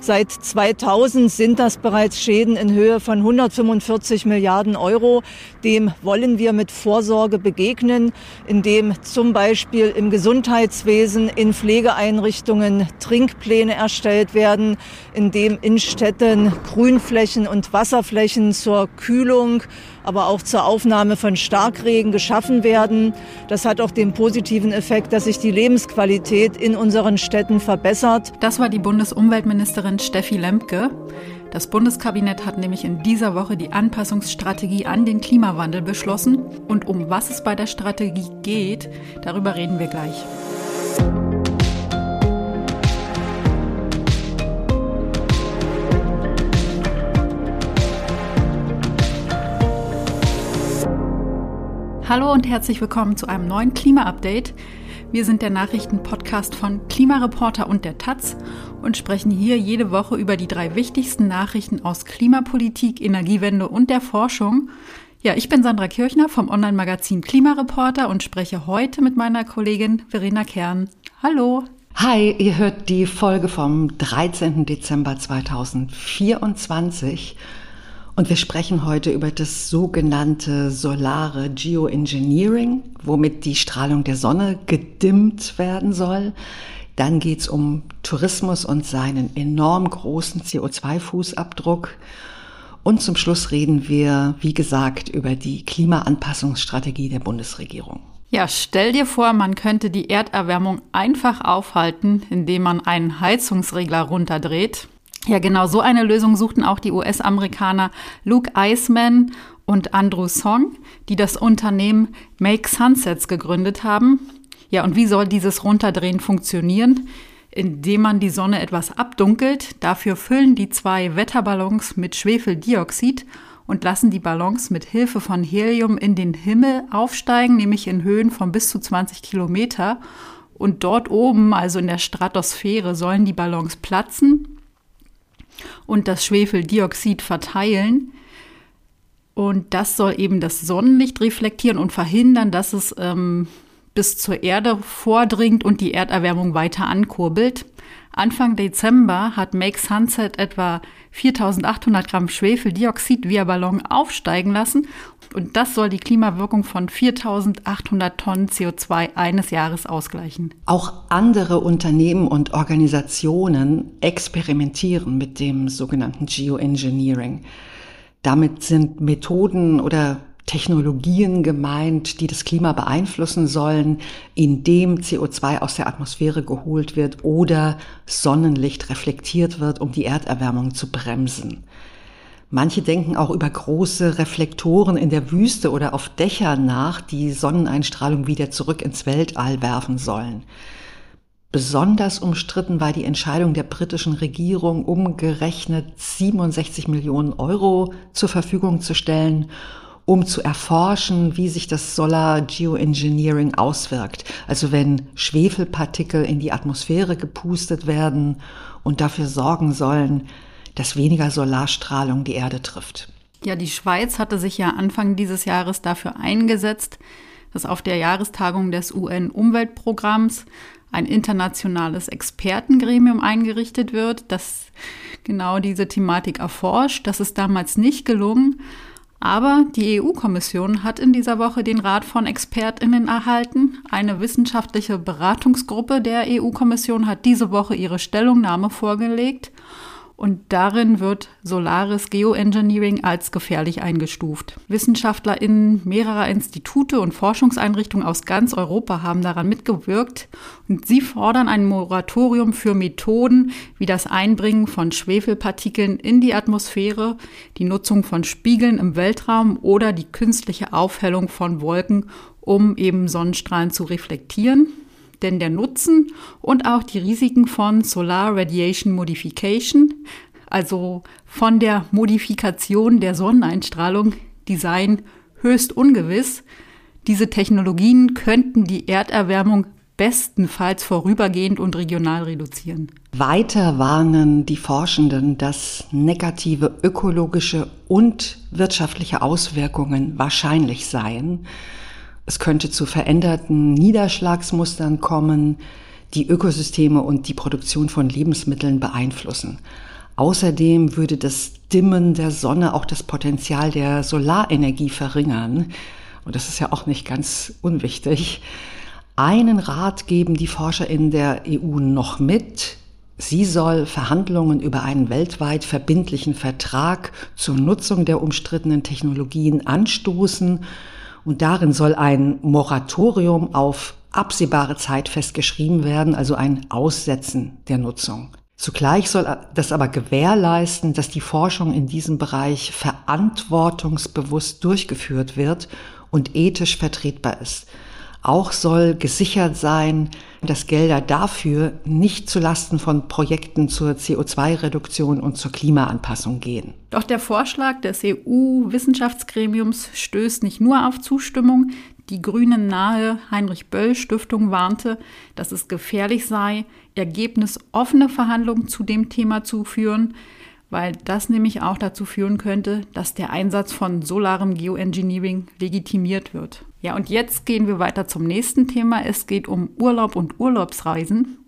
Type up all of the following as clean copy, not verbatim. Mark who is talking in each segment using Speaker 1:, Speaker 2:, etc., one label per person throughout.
Speaker 1: Seit 2000 sind das bereits Schäden in Höhe von 145 Milliarden Euro. Dem wollen wir mit Vorsorge begegnen, indem zum Beispiel im Gesundheitswesen, in Pflegeeinrichtungen Trinkpläne erstellt werden, indem in Städten Grünflächen und Wasserflächen zur Kühlung, aber auch zur Aufnahme von Starkregen geschaffen werden. Das hat auch den positiven Effekt, dass sich die Lebensqualität in unseren Städten verbessert.
Speaker 2: Das war die Bundesumweltministerin Steffi Lemke. Das Bundeskabinett hat nämlich in dieser Woche die Anpassungsstrategie an den Klimawandel beschlossen. Und um was es bei der Strategie geht, darüber reden wir gleich. Hallo und herzlich willkommen zu einem neuen Klima-Update. Wir sind der Nachrichtenpodcast von Klimareporter und der Taz und sprechen hier jede Woche über die 3 wichtigsten Nachrichten aus Klimapolitik, Energiewende und der Forschung. Ja, ich bin Sandra Kirchner vom Online-Magazin Klimareporter und spreche heute mit meiner Kollegin Verena Kern. Hallo.
Speaker 3: Hi, ihr hört die Folge vom 13. Dezember 2024. Und wir sprechen heute über das sogenannte solare Geoengineering, womit die Strahlung der Sonne gedimmt werden soll. Dann geht's um Tourismus und seinen enorm großen CO2-Fußabdruck. Und zum Schluss reden wir, wie gesagt, über die Klimaanpassungsstrategie der Bundesregierung.
Speaker 2: Ja, stell dir vor, man könnte die Erderwärmung einfach aufhalten, indem man einen Heizungsregler runterdreht. Ja, genau so eine Lösung suchten auch die US-Amerikaner Luke Eisman und Andrew Song, die das Unternehmen Make Sunsets gegründet haben. Ja, und wie soll dieses Runterdrehen funktionieren? Indem man die Sonne etwas abdunkelt. Dafür füllen die 2 Wetterballons mit Schwefeldioxid und lassen die Ballons mit Hilfe von Helium in den Himmel aufsteigen, nämlich in Höhen von bis zu 20 Kilometer. Und dort oben, also in der Stratosphäre, sollen die Ballons platzen und das Schwefeldioxid verteilen. Und das soll eben das Sonnenlicht reflektieren und verhindern, dass es bis zur Erde vordringt und die Erderwärmung weiter ankurbelt. Anfang Dezember hat Make Sunset etwa 4.800 Gramm Schwefeldioxid via Ballon aufsteigen lassen. Und das soll die Klimawirkung von 4.800 Tonnen CO2 eines Jahres ausgleichen.
Speaker 3: Auch andere Unternehmen und Organisationen experimentieren mit dem sogenannten Geoengineering. Damit sind Methoden oder Technologien gemeint, die das Klima beeinflussen sollen, indem CO2 aus der Atmosphäre geholt wird oder Sonnenlicht reflektiert wird, um die Erderwärmung zu bremsen. Manche denken auch über große Reflektoren in der Wüste oder auf Dächern nach, die Sonneneinstrahlung wieder zurück ins Weltall werfen sollen. Besonders umstritten war die Entscheidung der britischen Regierung, umgerechnet 67 Millionen Euro zur Verfügung zu stellen, um zu erforschen, wie sich das Solar Geoengineering auswirkt. Also wenn Schwefelpartikel in die Atmosphäre gepustet werden und dafür sorgen sollen, dass weniger Solarstrahlung die Erde trifft.
Speaker 2: Ja, die Schweiz hatte sich ja Anfang dieses Jahres dafür eingesetzt, dass auf der Jahrestagung des UN-Umweltprogramms ein internationales Expertengremium eingerichtet wird, das genau diese Thematik erforscht. Das ist damals nicht gelungen. Aber die EU-Kommission hat in dieser Woche den Rat von ExpertInnen erhalten. Eine wissenschaftliche Beratungsgruppe der EU-Kommission hat diese Woche ihre Stellungnahme vorgelegt. Und darin wird solares Geoengineering als gefährlich eingestuft. WissenschaftlerInnen mehrerer Institute und Forschungseinrichtungen aus ganz Europa haben daran mitgewirkt. Und sie fordern ein Moratorium für Methoden wie das Einbringen von Schwefelpartikeln in die Atmosphäre, die Nutzung von Spiegeln im Weltraum oder die künstliche Aufhellung von Wolken, um eben Sonnenstrahlen zu reflektieren. Denn der Nutzen und auch die Risiken von Solar Radiation Modification, also von der Modifikation der Sonneneinstrahlung, die seien höchst ungewiss. Diese Technologien könnten die Erderwärmung bestenfalls vorübergehend und regional reduzieren.
Speaker 3: Weiter warnen die Forschenden, dass negative ökologische und wirtschaftliche Auswirkungen wahrscheinlich seien. Es könnte zu veränderten Niederschlagsmustern kommen, die Ökosysteme und die Produktion von Lebensmitteln beeinflussen. Außerdem würde das Dimmen der Sonne auch das Potenzial der Solarenergie verringern. Und das ist ja auch nicht ganz unwichtig. Einen Rat geben die Forscher in der EU noch mit. Sie soll Verhandlungen über einen weltweit verbindlichen Vertrag zur Nutzung der umstrittenen Technologien anstoßen. Und darin soll ein Moratorium auf absehbare Zeit festgeschrieben werden, also ein Aussetzen der Nutzung. Zugleich soll das aber gewährleisten, dass die Forschung in diesem Bereich verantwortungsbewusst durchgeführt wird und ethisch vertretbar ist. Auch soll gesichert sein, dass Gelder dafür nicht zulasten von Projekten zur CO2-Reduktion und zur Klimaanpassung gehen.
Speaker 2: Doch der Vorschlag des EU-Wissenschaftsgremiums stößt nicht nur auf Zustimmung. Die grünennahe Heinrich-Böll-Stiftung warnte, dass es gefährlich sei, ergebnisoffene Verhandlungen zu dem Thema zu führen, weil das nämlich auch dazu führen könnte, dass der Einsatz von solarem Geoengineering legitimiert wird. Ja, und jetzt gehen wir weiter zum nächsten Thema. Es geht um Urlaub und Urlaubsreisen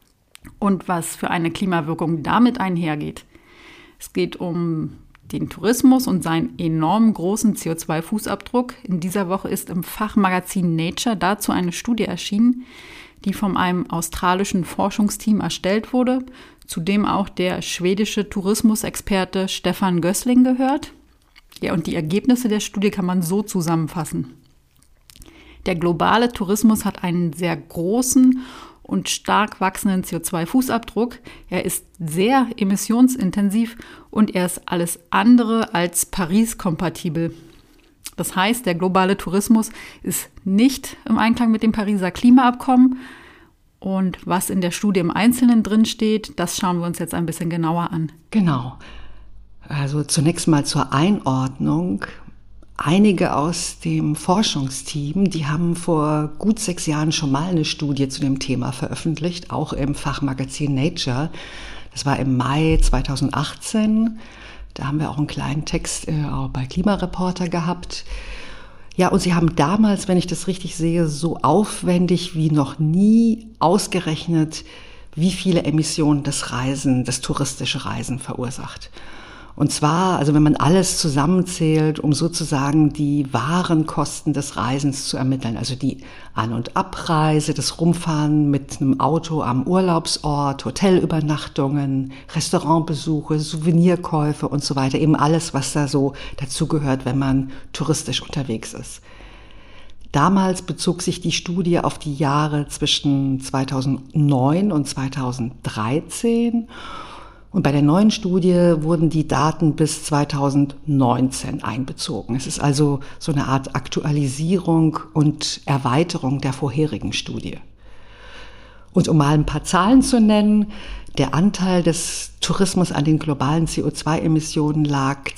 Speaker 2: und was für eine Klimawirkung damit einhergeht. Es geht um den Tourismus und seinen enorm großen CO2-Fußabdruck. In dieser Woche ist im Fachmagazin Nature dazu eine Studie erschienen, die von einem australischen Forschungsteam erstellt wurde, zu dem auch der schwedische Tourismusexperte Stefan Gößling gehört. Ja, und die Ergebnisse der Studie kann man so zusammenfassen. Der globale Tourismus hat einen sehr großen und stark wachsenden CO2-Fußabdruck. Er ist sehr emissionsintensiv und er ist alles andere als Paris-kompatibel. Das heißt, der globale Tourismus ist nicht im Einklang mit dem Pariser Klimaabkommen. Und was in der Studie im Einzelnen drin steht, das schauen wir uns jetzt ein bisschen genauer an.
Speaker 3: Genau. Also zunächst mal zur Einordnung. Einige aus dem Forschungsteam, die haben vor gut 6 Jahren schon mal eine Studie zu dem Thema veröffentlicht, auch im Fachmagazin Nature. Das war im Mai 2018. Da haben wir auch einen kleinen Text auch bei Klimareporter gehabt. Ja, und sie haben damals, wenn ich das richtig sehe, so aufwendig wie noch nie ausgerechnet, wie viele Emissionen das touristische Reisen verursacht. Und zwar, also wenn man alles zusammenzählt, um sozusagen die wahren Kosten des Reisens zu ermitteln, also die An- und Abreise, das Rumfahren mit einem Auto am Urlaubsort, Hotelübernachtungen, Restaurantbesuche, Souvenirkäufe und so weiter, eben alles, was da so dazugehört, wenn man touristisch unterwegs ist. Damals bezog sich die Studie auf die Jahre zwischen 2009 und 2013. Und bei der neuen Studie wurden die Daten bis 2019 einbezogen. Es ist also so eine Art Aktualisierung und Erweiterung der vorherigen Studie. Und um mal ein paar Zahlen zu nennen, der Anteil des Tourismus an den globalen CO2-Emissionen lag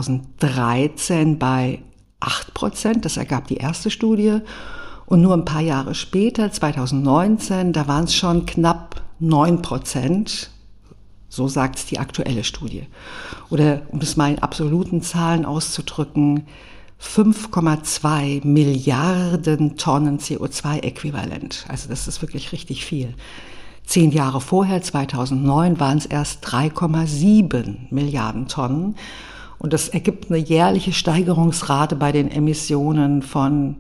Speaker 3: 2013 bei 8%, das ergab die erste Studie. Und nur ein paar Jahre später, 2019, da waren es schon knapp 9%. So sagt es die aktuelle Studie. Oder um es mal in absoluten Zahlen auszudrücken, 5,2 Milliarden Tonnen CO2-Äquivalent. Also das ist wirklich richtig viel. 10 Jahre vorher, 2009, waren es erst 3,7 Milliarden Tonnen. Und das ergibt eine jährliche Steigerungsrate bei den Emissionen von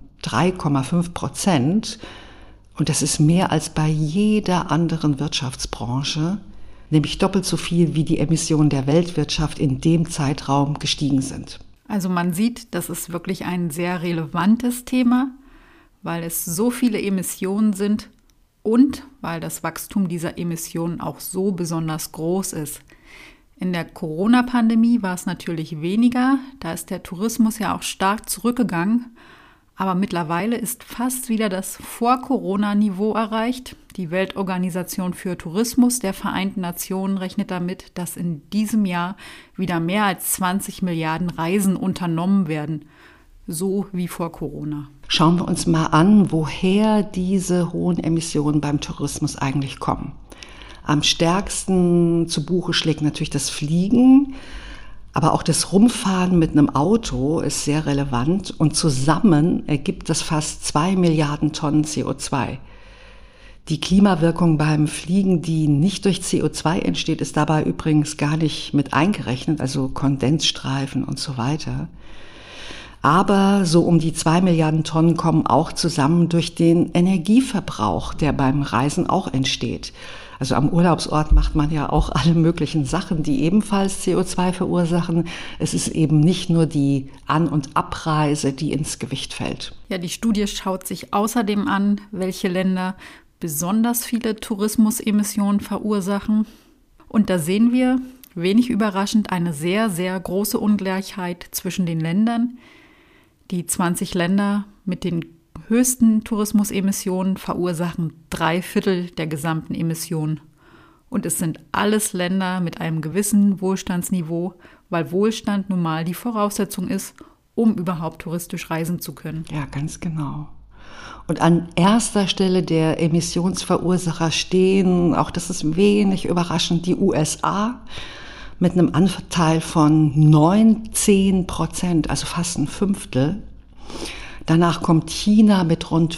Speaker 3: 3,5%. Und das ist mehr als bei jeder anderen Wirtschaftsbranche, nämlich doppelt so viel, wie die Emissionen der Weltwirtschaft in dem Zeitraum gestiegen sind.
Speaker 2: Also man sieht, das ist wirklich ein sehr relevantes Thema, weil es so viele Emissionen sind und weil das Wachstum dieser Emissionen auch so besonders groß ist. In der Corona-Pandemie war es natürlich weniger, da ist der Tourismus ja auch stark zurückgegangen. Aber mittlerweile ist fast wieder das Vor-Corona-Niveau erreicht. Die Weltorganisation für Tourismus der Vereinten Nationen rechnet damit, dass in diesem Jahr wieder mehr als 20 Milliarden Reisen unternommen werden. So wie vor Corona.
Speaker 3: Schauen wir uns mal an, woher diese hohen Emissionen beim Tourismus eigentlich kommen. Am stärksten zu Buche schlägt natürlich das Fliegen. Aber auch das Rumfahren mit einem Auto ist sehr relevant und zusammen ergibt das fast 2 Milliarden Tonnen CO2. Die Klimawirkung beim Fliegen, die nicht durch CO2 entsteht, ist dabei übrigens gar nicht mit eingerechnet, also Kondensstreifen und so weiter. Aber so um die 2 Milliarden Tonnen kommen auch zusammen durch den Energieverbrauch, der beim Reisen auch entsteht. Also am Urlaubsort macht man ja auch alle möglichen Sachen, die ebenfalls CO2 verursachen. Es ist eben nicht nur die An- und Abreise, die ins Gewicht fällt.
Speaker 2: Ja, die Studie schaut sich außerdem an, welche Länder besonders viele Tourismusemissionen verursachen. Und da sehen wir, wenig überraschend, eine sehr, sehr große Ungleichheit zwischen den Ländern. Die 20 Länder mit den höchsten Tourismusemissionen verursachen 3/4 der gesamten Emissionen. Und es sind alles Länder mit einem gewissen Wohlstandsniveau, weil Wohlstand nun mal die Voraussetzung ist, um überhaupt touristisch reisen zu können.
Speaker 3: Ja, ganz genau. Und an erster Stelle der Emissionsverursacher stehen, auch das ist wenig überraschend, die USA mit einem Anteil von 19%, also fast ein Fünftel. Danach kommt China mit rund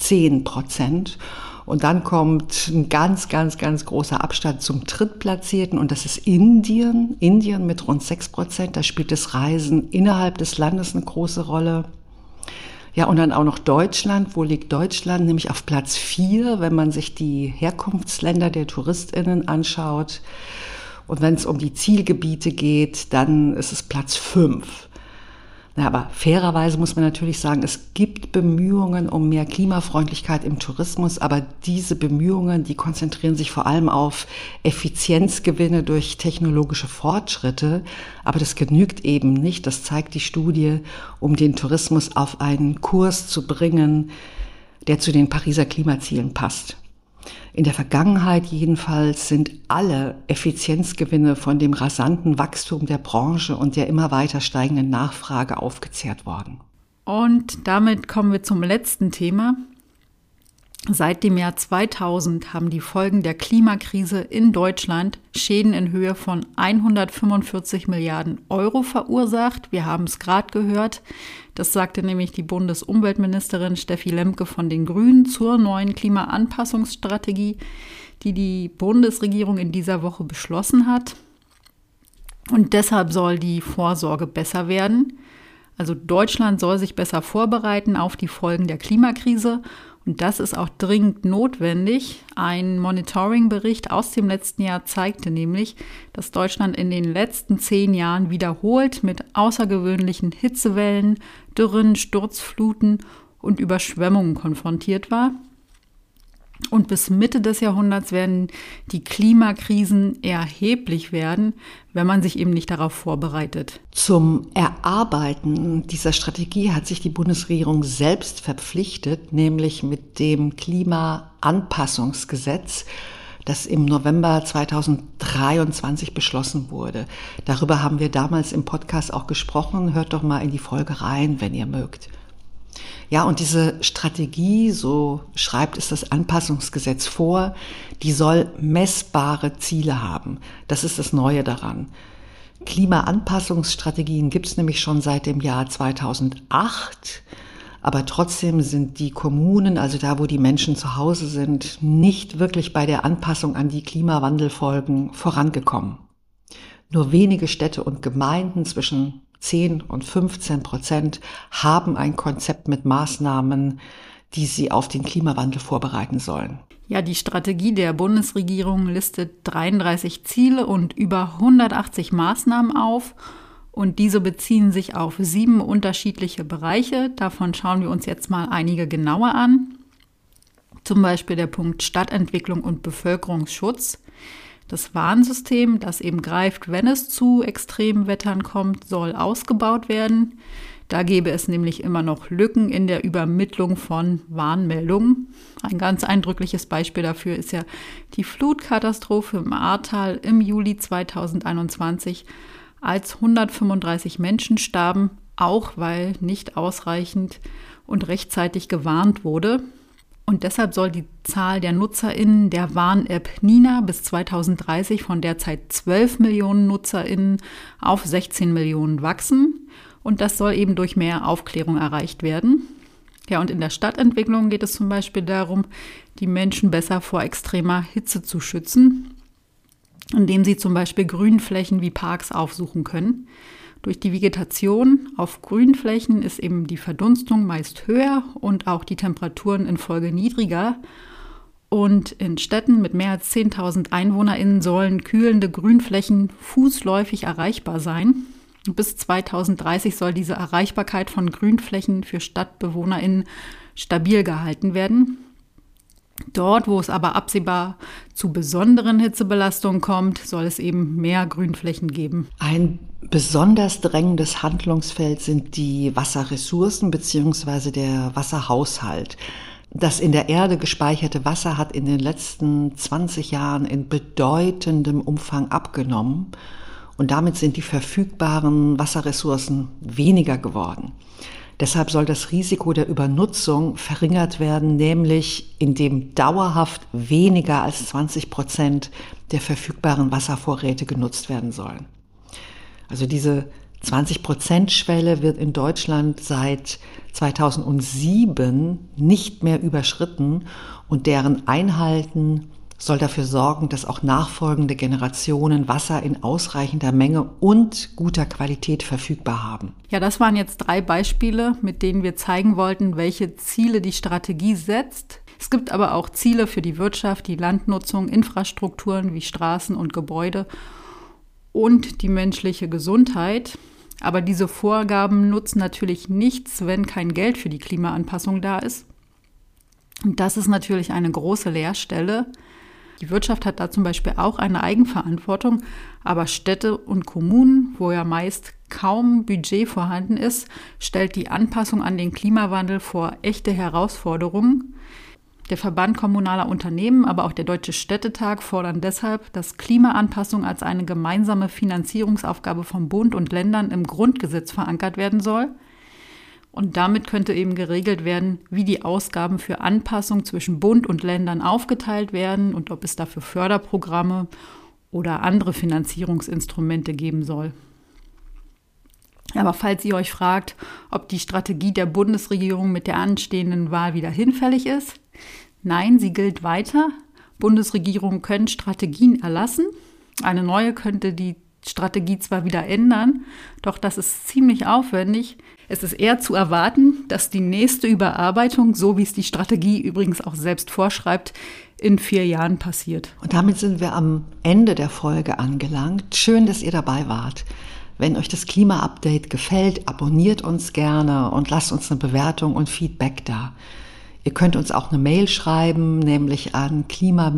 Speaker 3: 15%. Und dann kommt ein ganz, ganz, ganz großer Abstand zum Drittplatzierten und das ist Indien. Indien mit rund 6%. Da spielt das Reisen innerhalb des Landes eine große Rolle. Ja, und dann auch noch Deutschland. Wo liegt Deutschland? Nämlich auf Platz 4, wenn man sich die Herkunftsländer der TouristInnen anschaut. Und wenn es um die Zielgebiete geht, dann ist es Platz 5. Ja, aber fairerweise muss man natürlich sagen, es gibt Bemühungen um mehr Klimafreundlichkeit im Tourismus, aber diese Bemühungen, die konzentrieren sich vor allem auf Effizienzgewinne durch technologische Fortschritte, aber das genügt eben nicht, das zeigt die Studie, um den Tourismus auf einen Kurs zu bringen, der zu den Pariser Klimazielen passt. In der Vergangenheit jedenfalls sind alle Effizienzgewinne von dem rasanten Wachstum der Branche und der immer weiter steigenden Nachfrage aufgezehrt worden.
Speaker 2: Und damit kommen wir zum letzten Thema. Seit dem Jahr 2000 haben die Folgen der Klimakrise in Deutschland Schäden in Höhe von 145 Milliarden Euro verursacht. Wir haben es gerade gehört. Das sagte nämlich die Bundesumweltministerin Steffi Lemke von den Grünen zur neuen Klimaanpassungsstrategie, die die Bundesregierung in dieser Woche beschlossen hat. Und deshalb soll die Vorsorge besser werden. Also Deutschland soll sich besser vorbereiten auf die Folgen der Klimakrise. Und das ist auch dringend notwendig. Ein Monitoring-Bericht aus dem letzten Jahr zeigte nämlich, dass Deutschland in den letzten 10 Jahren wiederholt mit außergewöhnlichen Hitzewellen, Dürren, Sturzfluten und Überschwemmungen konfrontiert war. Und bis Mitte des Jahrhunderts werden die Klimakrisen erheblich werden, wenn man sich eben nicht darauf vorbereitet.
Speaker 3: Zum Erarbeiten dieser Strategie hat sich die Bundesregierung selbst verpflichtet, nämlich mit dem Klimaanpassungsgesetz, das im November 2023 beschlossen wurde. Darüber haben wir damals im Podcast auch gesprochen. Hört doch mal in die Folge rein, wenn ihr mögt. Ja, und diese Strategie, so schreibt es das Anpassungsgesetz vor, die soll messbare Ziele haben. Das ist das Neue daran. Klimaanpassungsstrategien gibt es nämlich schon seit dem Jahr 2008, aber trotzdem sind die Kommunen, also da, wo die Menschen zu Hause sind, nicht wirklich bei der Anpassung an die Klimawandelfolgen vorangekommen. Nur wenige Städte und Gemeinden zwischen 10 und 15% haben ein Konzept mit Maßnahmen, die sie auf den Klimawandel vorbereiten sollen.
Speaker 2: Ja, die Strategie der Bundesregierung listet 33 Ziele und über 180 Maßnahmen auf. Und diese beziehen sich auf 7 unterschiedliche Bereiche. Davon schauen wir uns jetzt mal einige genauer an. Zum Beispiel der Punkt Stadtentwicklung und Bevölkerungsschutz. Das Warnsystem, das eben greift, wenn es zu Extremwettern kommt, soll ausgebaut werden. Da gäbe es nämlich immer noch Lücken in der Übermittlung von Warnmeldungen. Ein ganz eindrückliches Beispiel dafür ist ja die Flutkatastrophe im Ahrtal im Juli 2021, als 135 Menschen starben, auch weil nicht ausreichend und rechtzeitig gewarnt wurde. Und deshalb soll die Zahl der NutzerInnen der Warn-App Nina bis 2030 von derzeit 12 Millionen NutzerInnen auf 16 Millionen wachsen. Und das soll eben durch mehr Aufklärung erreicht werden. Ja, und in der Stadtentwicklung geht es zum Beispiel darum, die Menschen besser vor extremer Hitze zu schützen, indem sie zum Beispiel Grünflächen wie Parks aufsuchen können. Durch die Vegetation auf Grünflächen ist eben die Verdunstung meist höher und auch die Temperaturen in Folge niedriger. Und in Städten mit mehr als 10.000 EinwohnerInnen sollen kühlende Grünflächen fußläufig erreichbar sein. Bis 2030 soll diese Erreichbarkeit von Grünflächen für StadtbewohnerInnen stabil gehalten werden. Dort, wo es aber absehbar zu besonderen Hitzebelastungen kommt, soll es eben mehr Grünflächen geben.
Speaker 3: Ein besonders drängendes Handlungsfeld sind die Wasserressourcen bzw. der Wasserhaushalt. Das in der Erde gespeicherte Wasser hat in den letzten 20 Jahren in bedeutendem Umfang abgenommen und damit sind die verfügbaren Wasserressourcen weniger geworden. Deshalb soll das Risiko der Übernutzung verringert werden, nämlich indem dauerhaft weniger als 20% der verfügbaren Wasservorräte genutzt werden sollen. Also diese 20%-Schwelle wird in Deutschland seit 2007 nicht mehr überschritten und deren Einhalten soll dafür sorgen, dass auch nachfolgende Generationen Wasser in ausreichender Menge und guter Qualität verfügbar haben.
Speaker 2: Ja, das waren jetzt 3 Beispiele, mit denen wir zeigen wollten, welche Ziele die Strategie setzt. Es gibt aber auch Ziele für die Wirtschaft, die Landnutzung, Infrastrukturen wie Straßen und Gebäude und die menschliche Gesundheit. Aber diese Vorgaben nutzen natürlich nichts, wenn kein Geld für die Klimaanpassung da ist. Und das ist natürlich eine große Leerstelle. Die Wirtschaft hat da zum Beispiel auch eine Eigenverantwortung, aber Städte und Kommunen, wo ja meist kaum Budget vorhanden ist, stellt die Anpassung an den Klimawandel vor echte Herausforderungen. Der Verband kommunaler Unternehmen, aber auch der Deutsche Städtetag fordern deshalb, dass Klimaanpassung als eine gemeinsame Finanzierungsaufgabe von Bund und Ländern im Grundgesetz verankert werden soll. Und damit könnte eben geregelt werden, wie die Ausgaben für Anpassung zwischen Bund und Ländern aufgeteilt werden und ob es dafür Förderprogramme oder andere Finanzierungsinstrumente geben soll. Aber falls ihr euch fragt, ob die Strategie der Bundesregierung mit der anstehenden Wahl wieder hinfällig ist, nein, sie gilt weiter. Bundesregierungen können Strategien erlassen. Eine neue könnte die Strategie zwar wieder ändern, doch das ist ziemlich aufwendig. Es ist eher zu erwarten, dass die nächste Überarbeitung, so wie es die Strategie übrigens auch selbst vorschreibt, in 4 Jahren passiert.
Speaker 3: Und damit sind wir am Ende der Folge angelangt. Schön, dass ihr dabei wart. Wenn euch das Klima-Update gefällt, abonniert uns gerne und lasst uns eine Bewertung und Feedback da. Ihr könnt uns auch eine Mail schreiben, nämlich an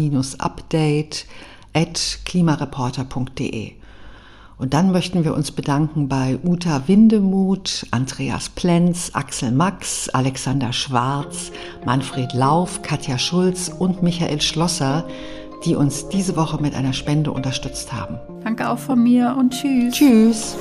Speaker 3: klima-update@klimareporter.de. Und dann möchten wir uns bedanken bei Uta Windemuth, Andreas Plenz, Axel Max, Alexander Schwarz, Manfred Lauf, Katja Schulz und Michael Schlosser, die uns diese Woche mit einer Spende unterstützt haben.
Speaker 2: Danke auch von mir und tschüss.
Speaker 3: Tschüss.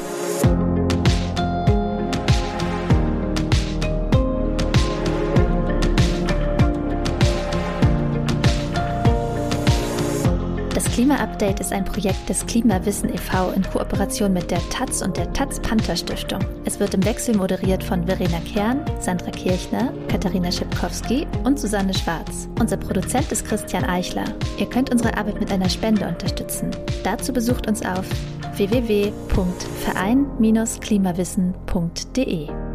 Speaker 4: Das Klima-Update ist ein Projekt des Klimawissen e.V. in Kooperation mit der taz und der Taz-Panther-Stiftung. Es wird im Wechsel moderiert von Verena Kern, Sandra Kirchner, Katharina Schipkowski und Susanne Schwarz. Unser Produzent ist Christian Eichler. Ihr könnt unsere Arbeit mit einer Spende unterstützen. Dazu besucht uns auf www.verein-klimawissen.de.